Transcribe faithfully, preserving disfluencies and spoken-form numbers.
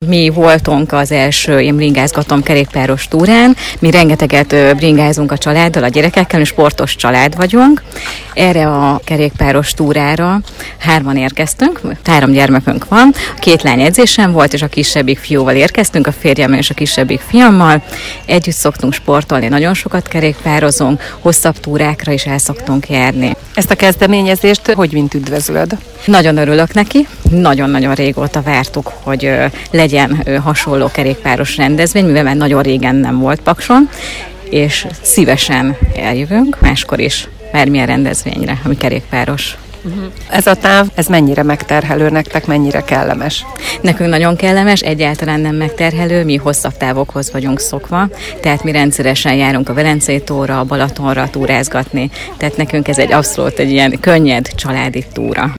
mi voltunk az első Én bringázgatom kerékpáros túrán. Mi rengeteget bringázunk a családdal, a gyerekekkel, és sportos család vagyunk. Erre a kerékpáros túrára hárman érkeztünk, három gyermekünk van, két lány edzésen volt, és a kisebbik fiúval érkeztünk, a férjemmel és a kisebbik fiammal. Együtt szoktunk sportolni, nagyon sokat kerékpározunk, hosszabb túrákra is el szoktunk járni. Ezt a kezdeményezést hogy mint üdvözlöd? Nagyon örülök neki, nagyon-nagyon régóta vártuk, hogy legyen hasonló kerékpáros rendezvény, mivel már nagyon régen nem volt Pakson, és szívesen eljövünk máskor is bármilyen rendezvényre, ami kerékpáros. Uh-huh. Ez a táv, ez mennyire megterhelő nektek, mennyire kellemes? Nekünk nagyon kellemes, egyáltalán nem megterhelő, mi hosszabb távokhoz vagyunk szokva, tehát mi rendszeresen járunk a Velencei tóra, a Balatonra túrázgatni, tehát nekünk ez egy abszolút egy ilyen könnyed családi túra.